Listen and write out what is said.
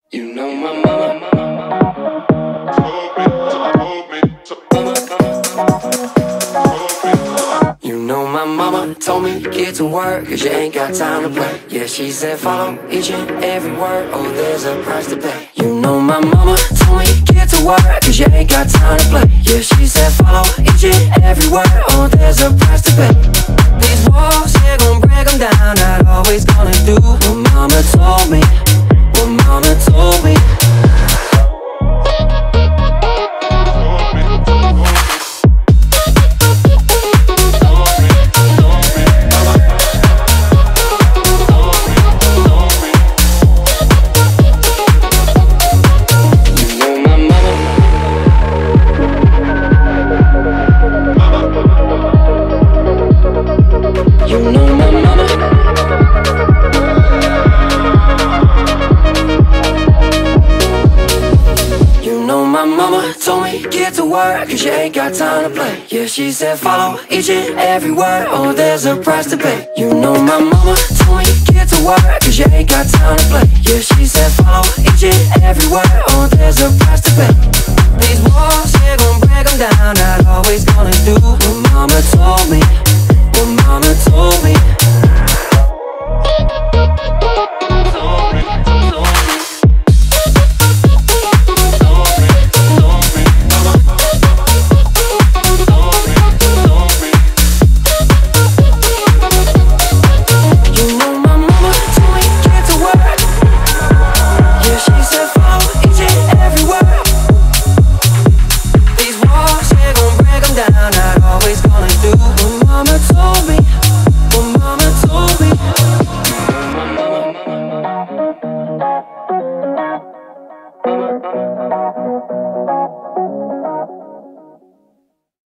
You know my mama told me get to work, cause you ain't got time to play. Yeah, she said follow each and every word, oh there's a price to pay. You know my mama told me get to work, cause you ain't got time to play. Yeah, she said follow each and every word, oh there's a price to pay. These walls, yeah, gon' break them down, not always gonna do what mama told me, what mama told me. Get to work, cause you ain't got time to play. Yeah, she said follow each and every word, oh there's a price to pay. You know my mama told me get to work, cause you ain't got time to play. Yeah, she said follow each and every word, oh there's a price to pay. These walls, yeah, gon' break them down, not always gonna do what mama told me, what mama told me. Mama.